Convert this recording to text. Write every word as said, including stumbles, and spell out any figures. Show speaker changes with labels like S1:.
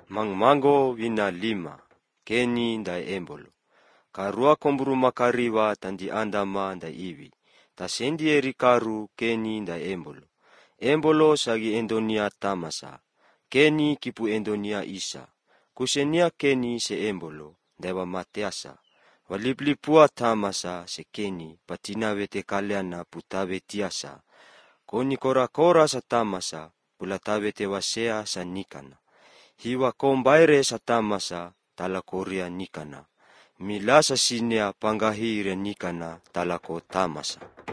S1: Mangmango wina lima, keni ndai embolo. Karua komburu makariwa tandi andama ndai iwi. Tasendi eri karu keni ndai embolo. Embolo sagi endonia tamasa. Keni kipu endonia isa. Kusenia keni se embolo, dewa mateasa. Waliplipua tamasa se keni, patina wete kaliana putawe tiasa. Koni kora kora sa tamasa, pulatawe te wasea sa nikana. Hiwa kombaire sa tamasa, tala korea nikana. Milasa sinea pangahire nikana talako tamasa.